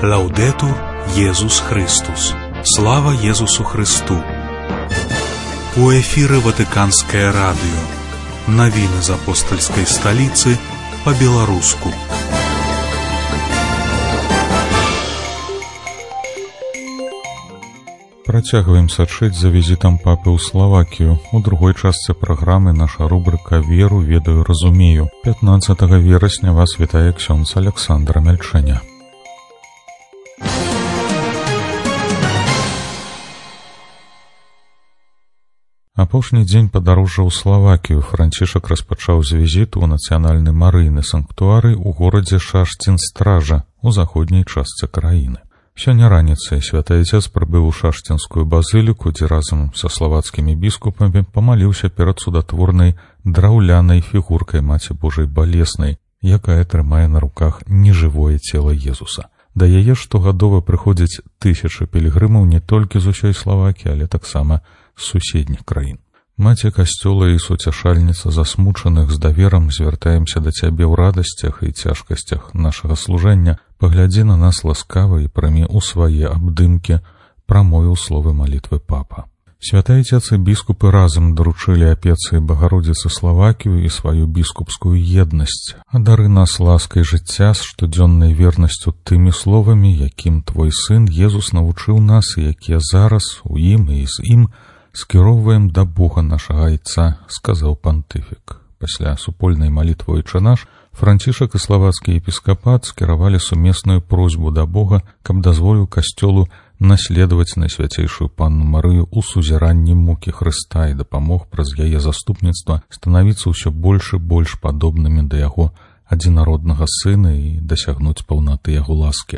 Лаудетур Єсус Христос. Слава Єсусу Христу. У эфире Ватиканское радио. Новины из апостольской столицы по-белорусски. Працягваем сачыць за візітам папы ў Славакію. У другой частцы праграмы наша рубрика «Веру, ведаю, разумею». 15 верасня вас вітае ксёндз Александр Мельчэня. Апошні дзень падарожжа ў Славакію Францішак распачаў з візіту ў нацыянальны марыйны санктуарый у горадзе Шашцін-Стража у заходняй частцы краіны. Сёння раніцай святы Отец прыбыў у Шашцінскую базыліку, дзе разам са славацкімі біскупамі памаліўся перад судатворнай драўлянай фігуркай Маці Божай Балеснай, якая трымае на руках нежывое цела Езуса. Да яе штогадова прыходзяць тысячы пілігрымаў не толькі з усёй Славакіі, але таксама з суседніх краін. Маці касцёла і суцяшальніца засмучаных з даверам, звяртаемся да цябе ў радасцях і цяжкасцях нашага служэння, паглядзі на нас ласкава і прымі ў свае абдымкі, прамовіў словы малітвы папа. Святы Отец і біскупы разам даручылі апецы Багародзіцы Славакію і сваю біскупскую еднасць. Адары нас ласкай жыцця з штодзённай вернасцю тымі словамі, якім твой сын Езус навучыў нас і якія зараз у ім і з ім скіроўваем да Бога нашага Айца, сказаў пантыфік. Пасля супольнай малітвы «Отче наш» Францішак і славацкі епіскапат скіравалі сумесную просьбу да Бога, каб дазволіў касцёлу наследаваць Найсвяцейшую Панну Марыю ў сузіранні мукі Хрыста і дапамог праз яе заступніцтва станавіцца ўсё больш і больш падобнымі да яго адзінароднага сына і дасягнуць паўнаты яго ласкі.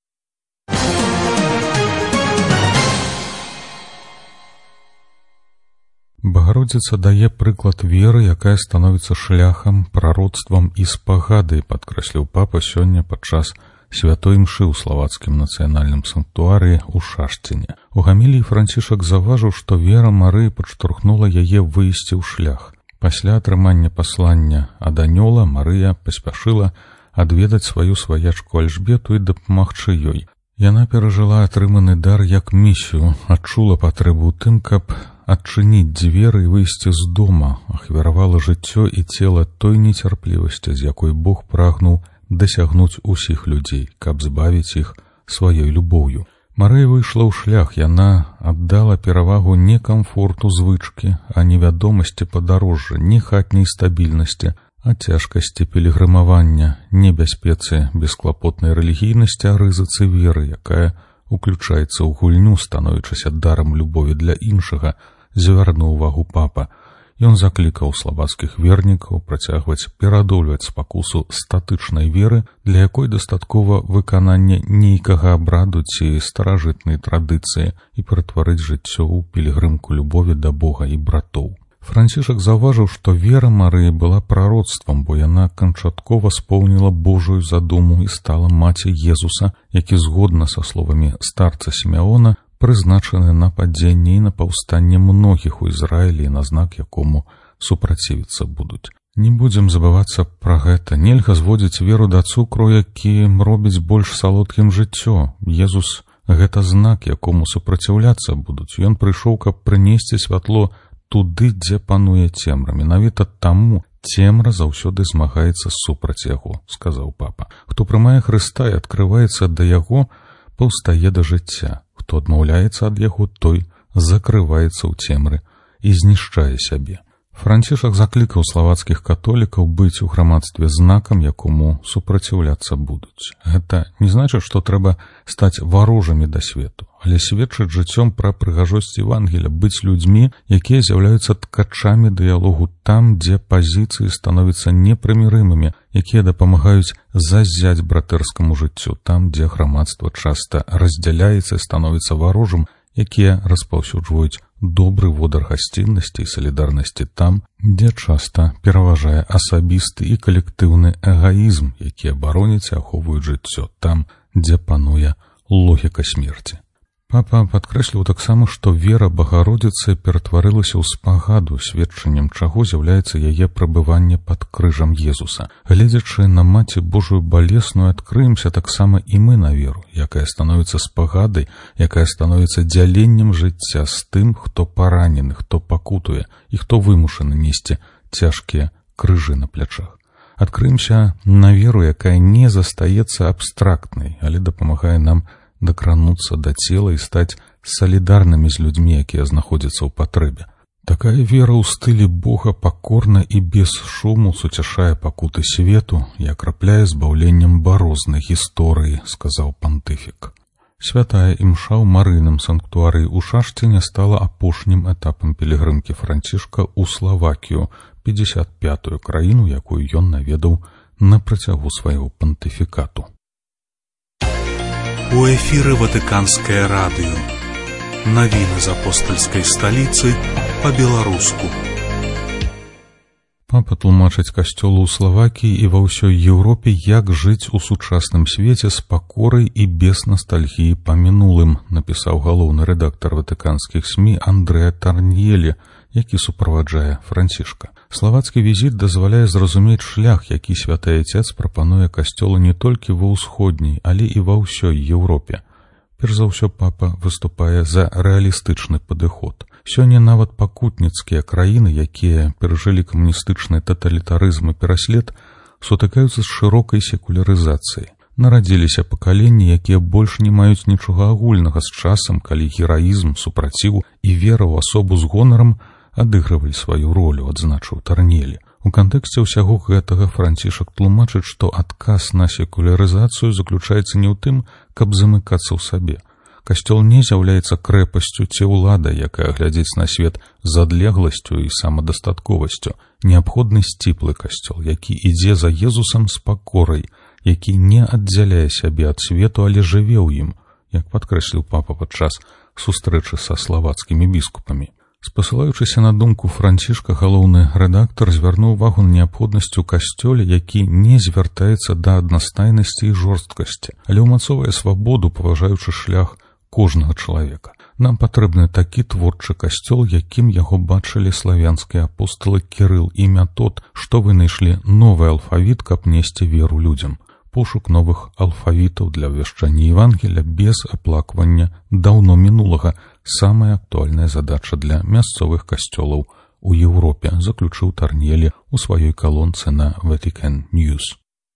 Багародзіца дае прыклад веры, якая становіцца шляхам, прароцтвам і спагадай, падкрэсліў папа сёння падчас святой імшы ў славацкім нацыянальным санктуарыі ў Шашціне. У гаміліі Францішак заўважыў, што вера Марыі падштурхнула яе выйсці ў шлях. Пасля атрымання паслання ад анёла Марыя паспяшыла адведаць сваю сваячку Альжбету і дапамагчы ёй. Яна перажыла атрыманы дар як місію, адчула патрэбу ў тым, каб адчыніць дзверы і выйсці з дома, ахвяравала жыццё і цела той нецярплівасці, з якой Бог прагнуў дасягнуць усіх людзей, каб збавіць іх сваёй любоўю. Марыя выйшла ў шлях, яна аддала перавагу не камфорту звычкі, а невядомасці падарожжа, не хатняй стабільнасці, а цяжкасці пілігрымавання, небяспецы бесклапотнай рэлігійнасці, а рызыцы веры, якая уключаецца ў гульню, становячыся дарам любові для іншага, звярнуў увагу папа. Ён заклікаў славацкіх вернікаў працягваць перадольваць спакусу статычнай веры, для якой дастаткова выканання нейкага абраду ці старажытнай традыцыі і ператварыць жыццё ў пілігрымку любові да Бога і братоў. Францішак заўважыў, што вера Марыі была прароцтвам, бо яна канчаткова споўніла Божую задуму і стала маці Езуса, які згодна са словамі старца Сімеона прызначаны на падзенне і на паўстанне многіх у Ізраілі, на знак якому супрацівіцца будуць. Не будзем забывацца пра гэта. Нельга зводзіць веру да цукру, які робіць больш салодкім жыццё. Езус — гэта знак, якому супраціўляцца будуць. Ён прыйшоў, каб прынесці святло туды, дзе пануе цемра. Менавіта таму цемра заўсёды змагаецца супраць яго, сказаў папа. Хто прымае Хрыста і адкрываецца да яго, паўстае да жыцця. Хто адмаўляецца ад яго, той закрываецца ў цемры і знішчае сябе. Францішак заклікаў славацкіх католікаў быць у грамадстве знакам, якому супраціўляцца будуць. Гэта не значыць, што трэба стаць варожамі да свету, але сведчыць жыццём пра прыгажосць Евангелія, быць людзьмі, якія з'яўляюцца ткачамі дыялогу там, дзе пазіцыі становяцца непрымірымымі, якія дапамагаюць заззяць братэрскаму жыццю, там, дзе грамадства часта раздзяляецца і становіцца варожым, якія распаўсюджваюць добры водар гасціннасці і салідарнасці там, дзе часта пераважае асабісты і калектыўны эгаізм, якія бароняць і ахоўваюць жыццё там, дзе пануе логіка смерці. Папа падкрэсліў таксама, што вера Багародзіцы ператварылася ў спагаду, сведчаннем чаго з'яўляецца яе прабыванне пад крыжам Езуса. Гледзячы на Маці Божую балесную, адкрыемся таксама і мы на веру, якая становіцца спагадай, якая становіцца дзяленнем жыцця з тым, хто паранены, хто пакутуе і хто вымушаны несці цяжкія крыжы на плячах. Адкрыемся на веру, якая не застаецца абстрактнай, але дапамагае нам дакрануцца да цела і стаць салідарнымі з людзьмі, якія знаходзяцца ў патрэбе. Такая вера ў стылі Бога пакорна і без шуму суцяшае пакуты свету і акрапляе збаўленнем барознай гісторыі, сказаў пантыфік. Святая імша ў Марыйным санктуарыі ў Шашціне стала апошнім этапам пілігрымкі Францішка ў Славакію, 55-ю краіну, якую ён наведаў на працягу свайго пантыфікату. У эфіры Ватыканскае радыё. Навіны з апостальскай сталіцы па-беларуску. Папа тлумачыць касцёлу ў Славакіі і ва ўсёй Еўропе, як жыць у сучасным свеце з пакорай і без ностальгіі па мінулым, напісаў галоўны рэдактар ватыканскіх СМІ Андрэа Тарньелі, які суправаджае Францішка. Славацкі візіт дазваляе зразумець шлях, які святы Отец прапануе касцёлу не толькі ва ўсходняй, але і ва ўсёй Еўропе. Перш за ўсё папа выступае за рэалістычны падыход. Сёння нават пакутніцкія краіны, якія перажылі камуністычны таталітарызм і пераслед, сутыкаюцца з шырокай секулярызацыяй. Нарадзіліся пакаленні, якія больш не маюць нічога агульнага з часам, калі гераізм, супраціў і вера ў асобу з гонарам адыгрывалі сваю ролю, адзначыў Тарньелі. У кантэксце ўсяго гэтага Францішак тлумачыць, што адказ на секулярызацыю заключаецца не ў тым, каб замыкацца ў сабе. Касцёл не з'яўляецца крэпасцю ці ўладай, якая глядзіць на свет з адлегласцю і самадастатковасцю. Неабходны сціплы касцёл, які ідзе за Езусам з пакорай, які не аддзяляе сябе ад свету, але жыве ў ім, як падкрэсліў папа падчас сустрэчы са славацкімі біскупамі. Спасылаючыся на думку Францішка, галоўны рэдактар звярнуў увагу на неабходнасць у касцёле, які не звяртаецца да аднастайнасці і жорсткасці, але ўмацоўвае свабоду, паважаючы шлях кожнага чалавека. Нам патрэбны такі творчы касцёл, якім яго бачылі славянскія апосталы Кірыл і Мятод, што вынайшлі новы алфавіт, каб несці веру людзям. Пошук новых алфавітаў для вяшчання Евангелія без аплаквання даўно мінулага – самая актуальная задача для мясцовых касцёлаў у Еўропе, заключыў Тарньелі ў сваёй калонцы на Vatican News.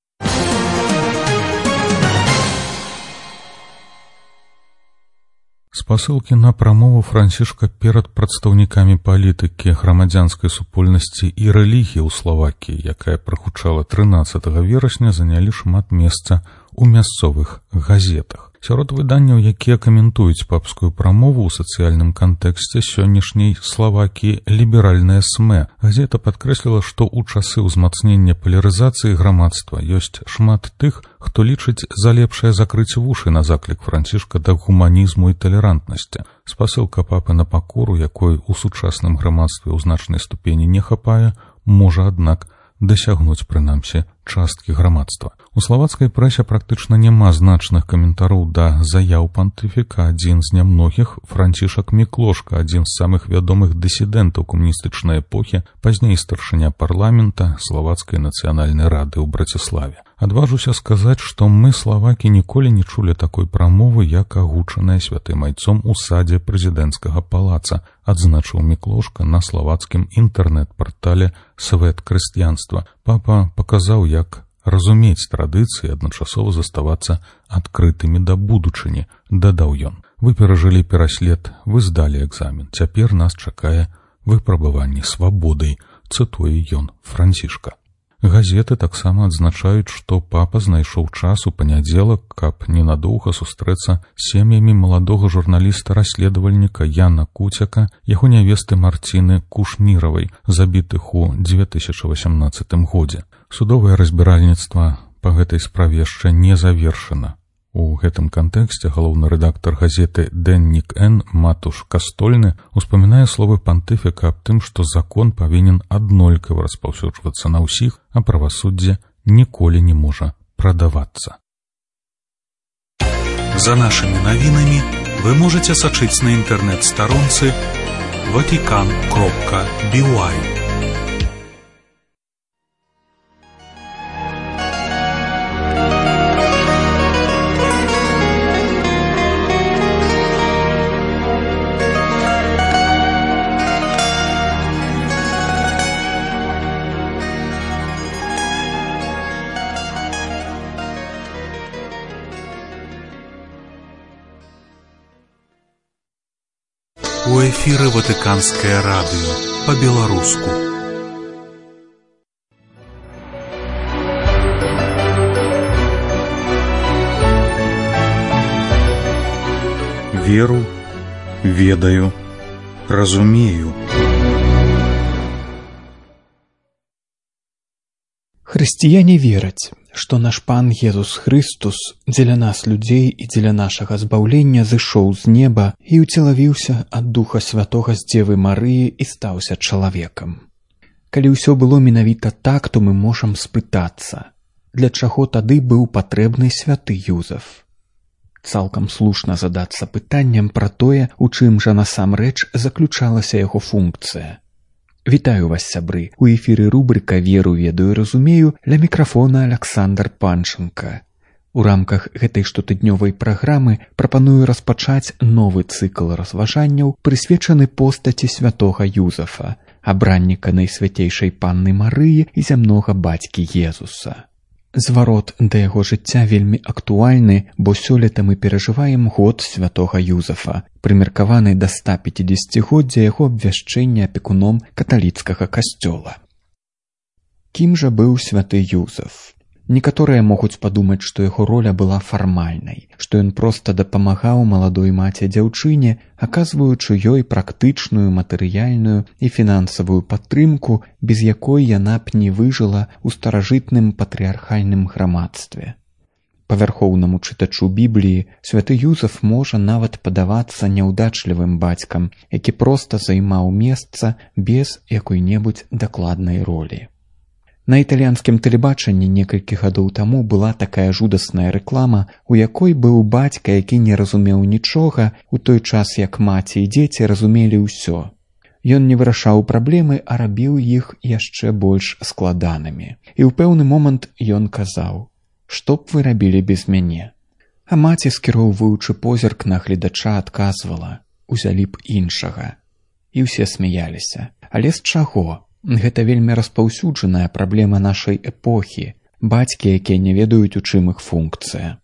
Спасылкі на прамову Францішка перад прадстаўнікамі палітыкі, грамадзянскай супольнасці і рэлігіі ў Славакіі, якая прагучала 13 верасня, занялі шмат месца у мясцовых газетах. Сярод выданняў, якія каментуюць папскую прамову ў сацыяльным кантэксце сённяшняй Славакіі, ліберальная СМЭ. Газета падкрэсліла, што ў часы ўзмацнення палярызацыі грамадства ёсць шмат тых, хто лічыць за лепшае закрыць вушы на заклік Францішка да гуманізму і талерантнасці. Спасылка папы на пакору, якой у сучасным грамадстве ў значнай ступені не хапае, можа, аднак, дасягнуць, прынамсі, часткі грамадства. У славацкай прэсе практычна няма значных каментароў да заяў пантыфіка. Адзін з нямногіх, Францішак Міклошка, адзін з самых вядомых дысідэнтаў камуністычнай эпохі, пазней старшыня парламента Славацкай нацыянальнай рады ў Браціславе. Адважуся сказаць, што мы, славакі, ніколі не чулі такой прамовы, як агучаная святым айцом у садзе прэзідэнцкага палаца, адзначыў Міклошка на славацкім інтэрнэт-партале «Свет крысціянства». Папа паказаў, як разумець традыцыі, адначасова заставацца адкрытымі да будучыні, дадаў ён. Вы перажылі пераслед, вы здалі экзамен. Цяпер нас чакае выпрабаванне свабодай, цытуе ён Францішка. Газеты таксама адзначаюць, што папа знайшоў час у панядзелак, каб ненадоўга сустрэцца з сем'ямі маладога журналіста-расследавальніка Яна Куцяка, яго нявесты Марціны Кушніравай, забітых у 2018 годзе. Судовае разбіральніцтва па гэтай справе яшчэ не завершана. У гэтым кантэксце галоўны рэдактар газеты «Деннік Н» Матуш Кастольны успамінае словы пантыфіка аб тым, што закон павінен аднолькава распаўсюджвацца на ўсіх, а правасуддзе ніколі не можа прадавацца. За нашими новинами вы можете сочить на интернет-сторонце vatican.by. У эфіры Ватыканскае радыё па-беларуску. Веру, ведаю, разумею. Хрысціяне вераць, што наш Пан Езус Хрыстус дзеля нас, людзей, і дзеля нашага збаўлення зышоў з неба і ўцелавіўся ад Духа Святога з Дзевы Марыі і стаўся чалавекам. Калі ўсё было менавіта так, то мы можам спытацца, для чаго тады быў патрэбны святы Юзаф? Цалкам слушна задацца пытаннем пра тое, у чым жа насамрэч заключалася яго функцыя. Вітаю вас, сябры! У эфіры рубрыка «Веру, ведаю, разумею», ля мікрафона Аляксандр Панченка. У рамках гэтай штотыднёвай праграмы прапаную распачаць новы цыкл разважанняў, прысвечаны постаці святога Юзафа, абранніка Найсвяцейшай Панны Марыі і зямнога бацькі Езуса. Зварот да яго жыцця вельмі актуальны, бо сёлета мы перажываем год святога Юзафа, прымеркаваны да 150-годдзя яго абвяшчэння апекуном каталіцкага касцёла. Кім жа быў святы Юзаф? Некаторыя могуць падумаць, што яго роля была фармальнай, што ён проста дапамагаў маладой маці дзяўчыне, аказваючы ёй практычную, матэрыяльную і фінансавую падтрымку, без якой яна б не выжыла ў старажытным патрыархальным грамадстве. Павярхоўнаму чытачу Бібліі святы Юзаф можа нават падавацца няўдачлівым бацькам, які проста займаў месца без якой-небудзь дакладнай ролі. На італьянскім тэлебачанні некалькі гадоў таму была такая жудасная рэклама, у якой быў бацька, які не разумеў нічога, у той час як маці і дзеці разумелі ўсё. Ён не вырашаў праблемы, а рабіў іх яшчэ больш складанымі. І ў пэўны момант ён казаў: «Што б вы рабілі без мяне?» А маці, скіроўваючы позірк на гледача, адказвала: «Узялі б іншага». І ўсе смяяліся. Але з чаго? Гэта вельмі распаўсюджаная праблема нашай эпохі, бацькі, якія не ведаюць, у чым іх функцыя.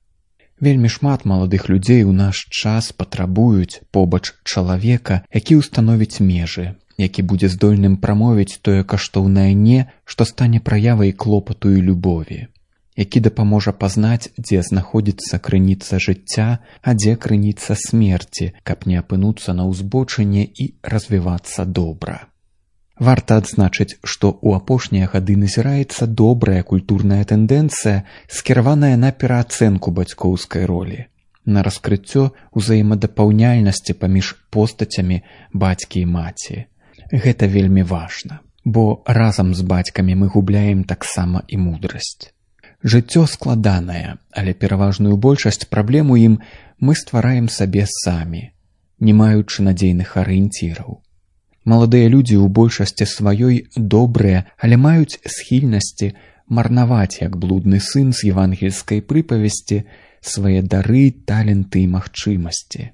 Вельмі шмат маладых людзей у наш час патрабуюць побач чалавека, які ўстановіць межы, які будзе здольным прамовіць тое каштоўнае «не», што стане праявай клопату і любові, які дапаможа пазнаць, дзе знаходзіцца крыніца жыцця, а дзе крыніца смерці, каб не апынуцца на ўзбочыне і развівацца добра. Варта адзначыць, што ў апошнія гады назіраецца добрая культурная тэндэнцыя, скіраваная на пераацэнку бацькоўскай ролі, на раскрыццё ўзаемадапаўняльнасці паміж постацямі бацькі і маці. Гэта вельмі важна, бо разам з бацькамі мы губляем таксама і мудрасць. Жыццё складанае, але пераважную большасць праблем у ім мы ствараем сабе самі, не маючы надзейных арыенціраў. Маладыя людзі ў большасці сваёй добрыя, але маюць схільнасці марнаваць, як блудны сын з евангельскай прыпавесці, свае дары, таленты і магчымасці.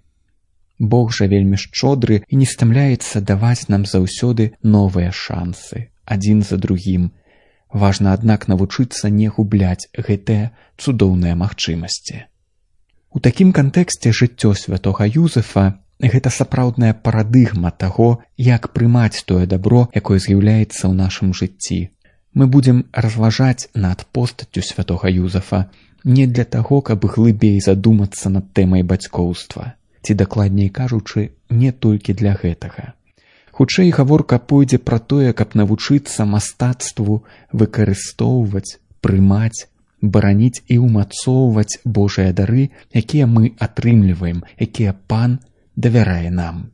Бог жа вельмі шчодры і не стамляецца даваць нам заўсёды новыя шансы, адзін за другім. Важна, аднак, навучыцца не губляць гэтыя цудоўныя магчымасці. У такім кантэксце жыццё святога Юзафа гэта сапраўдная парадыгма таго, як прымаць тое дабро, якое з'яўляецца ў нашым жыцці. Мы будзем разважаць над постаццю святога Юзафа не для таго, каб глыбей задумацца над тэмай бацькоўства, ці, дакладней кажучы, не толькі для гэтага. Хутчэй гаворка пойдзе пра тое, каб навучыцца мастацтву выкарыстоўваць, прымаць, бараніць і ўмацоўваць Божыя дары, якія мы атрымліваем, якія Пан давярае нам.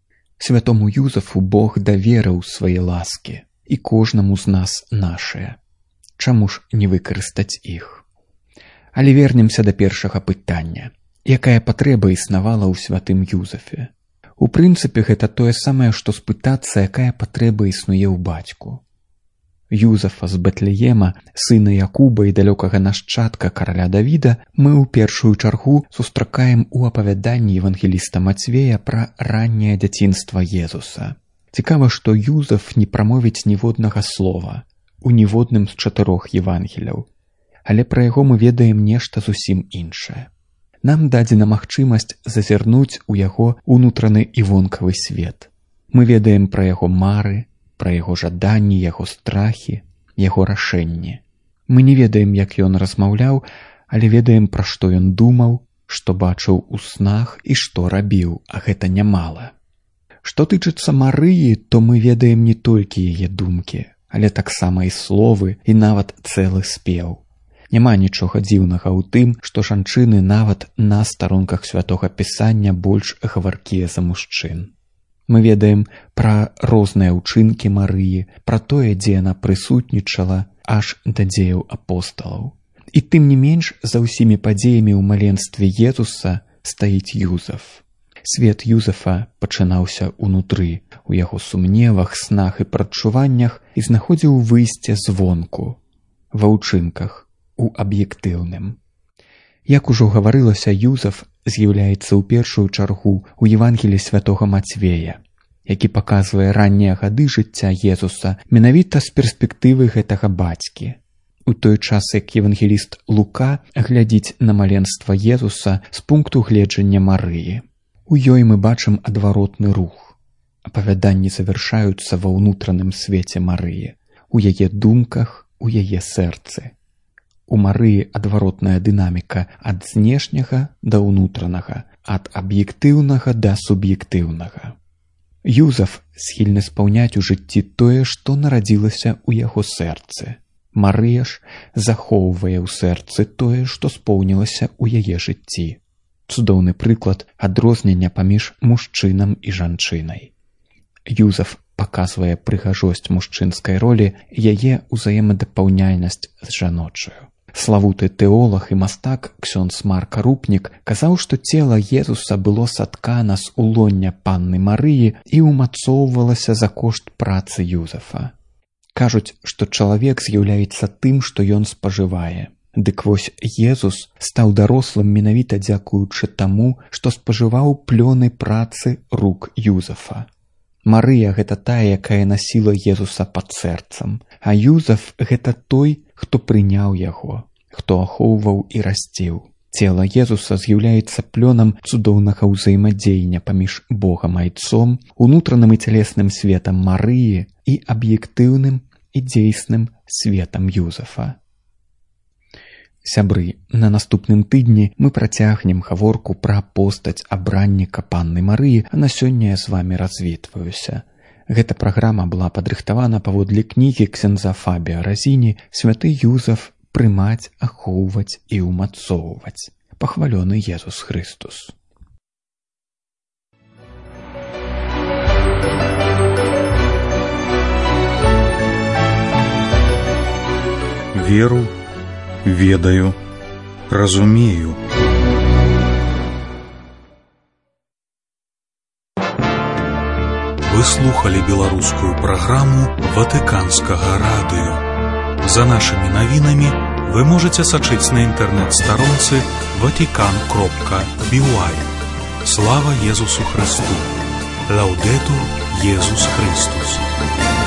Святому Юзафу Бог даверыў свае ласкі, і кожнаму з нас нашыя. Чаму ж не выкарыстаць іх? Але вернемся да першага пытання. Якая патрэба існавала ў святым Юзафе? У прынцыпе, гэта тое самае, што спытацца, якая патрэба існуе ў бацьку. Юзафа з Бэтлеема, сына Якуба і далёкага нашчадка караля Давіда, мы ў першую чаргу сустракаем у апавяданні евангеліста Мацвея пра ранняе дзяцінства Езуса. Цікава, што Юзаф не прамовіць ніводнага слова у ніводным з 4 евангеляў, але пра яго мы ведаем нешта зусім іншае. Нам дадзена магчымасць зазірнуць у яго ўнутраны і вонкавы свет. Мы ведаем пра яго мары, пра яго жаданні, яго страхі, яго рашэнні. Мы не ведаем, як ён размаўляў, але ведаем, пра што ён думаў, што бачыў у снах і што рабіў, а гэта нямала. Што тычыцца Марыі, то мы ведаем не толькі яе думкі, але таксама і словы, і нават цэлы спеў. Няма нічога дзіўнага ў тым, што жанчыны нават на старонках святога Пісання больш гаваркія за мужчын. Мы ведаем пра розныя ўчынкі Марыі, пра тое, дзе яна прысутнічала аж да дзеяў апосталаў. І тым не менш, за ўсімі падзеямі ў маленстве Езуса стаіць Юзаф. Свет Юзафа пачынаўся ўнутры, у яго сумневах, снах і прадчуваннях і знаходзіў выйсце звонку, ва ўчынках, у аб'ектыўным. Як ужо гаварылася, Юзаф з'яўляецца ў першую чаргу ў Евангелі святога Мацвея, які паказвае раннія гады жыцця Езуса менавіта з перспектывы гэтага бацькі. У той час, як евангеліст Лука глядзіць на маленства Езуса з пункту гледжання Марыі. У ёй мы бачым адваротны рух. Апавяданні завяршаюцца ва ўнутраным свеце Марыі, у яе думках, у яе сэрцы. У Марыі адваротная дынаміка ад знешняга да ўнутранага, ад аб'ектыўнага да суб'ектыўнага. Юзаф схільны спаўняць у жыцці тое, што нарадзілася ў яго сэрцы. Марыя ж захоўвае ў сэрцы тое, што споўнілася ў яе жыцці. Цудоўны прыклад адрознення паміж мужчынам і жанчынай. Юзаф паказвае прыгажосць мужчынскай ролі, яе ўзаемадапаўняльнасць з жаночаю. Славуты тэолаг і мастак ксёндз Марка Рупнік казаў, што цела Езуса было саткана з улоння панны Марыі і ўмацоўвалася за кошт працы Юзафа. Кажуць, што чалавек з'яўляецца тым, што ён спажывае. Дык вось Езус стаў дарослым менавіта дзякуючы таму, што спажываў плёны працы рук Юзафа. Марыя — гэта тая, якая насіла Езуса пад сэрцам, а Юзаф — гэта той, хто прыняў яго, хто ахоўваў і расціў. Цела Езуса з'яўляецца плёнам цудоўнага ўзаемадзеяння паміж Богам Айцом, унутраным і цялесным светам Марыі і аб'ектыўным і дзейсным светам Юзафа. Сябры, на наступным тыдні мы працягнем гаворку пра постаць абранніка панны Марыі, а на сёння я з вамі развітваюся. Гэта праграма была падрыхтавана паводле кнігі ксяндза Фабія Разіні «Святы Юзаф. Прымаць, ахоўваць і ўмацоўваць. Пахвалёны Езус Хрыстус». Веру, ведаю, разумею. Вы слухали беларускую праграму Ватыканскага радыё. За нашымі навінамі вы можаце сачыць на інтэрнэт-старонцы vatican.by. Слава Езусу Христу! Лаўдэтур Езус Христус!